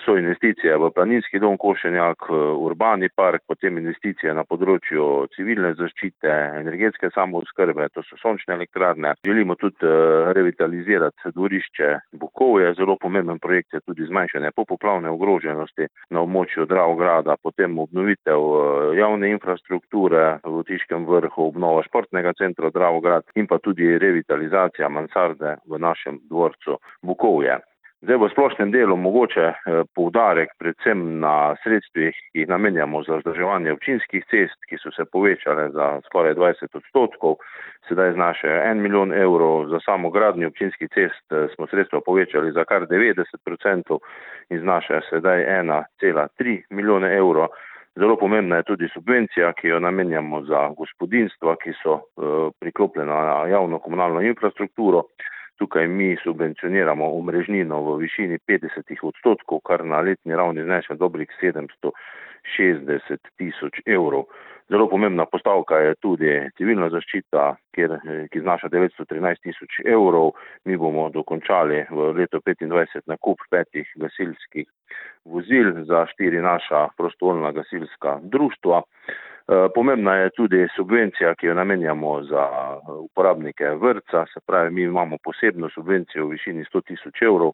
so investicije v planinski dom Košenjak, urbani park, potem investicije na področju civilne zaščite, energetske samooskrbe, to so sončne elektrarne. Želimo tudi revitalizirati dvorišče Bukovje, zelo pomemben projekt je tudi zmanjšanje popoplavne ogroženosti na območju Dravograda, potem obnovitev javne infrastrukture v Otiškem vrhu, obnova športnega centra Dravograd in pa tudi revitalizacija mansarde v našem dvorcu Bukovje. Zdaj v splošnem delu mogoče poudarek predvsem na sredstvih, ki jih namenjamo za vzdrževanje občinskih cest, ki so se povečale za skoraj 20%, sedaj znašajo 1 milijon evrov, za samo gradnjo občinskih cest smo sredstva povečali za kar 90% in znašajo sedaj 1,3 milijone evrov. Zelo pomembna je tudi subvencija, ki jo namenjamo za gospodinjstva, ki so priklopljena na javno komunalno infrastrukturo. Tukaj mi subvencioniramo omrežnino v višini 50%, kar na letni ravni znaša dobrih 760 tisoč evrov. Zelo pomembna postavka je tudi civilna zaščita, ki znaša 913 tisoč evrov. Mi bomo dokončali v letu 2025 nakup 5 gasilskih vozil za 4 naša prostovoljna gasilska društva. Pomembna je tudi subvencija, ki jo namenjamo za uporabnike vrtca, se pravi, mi imamo posebno subvencijo v višini 100 tisoč evrov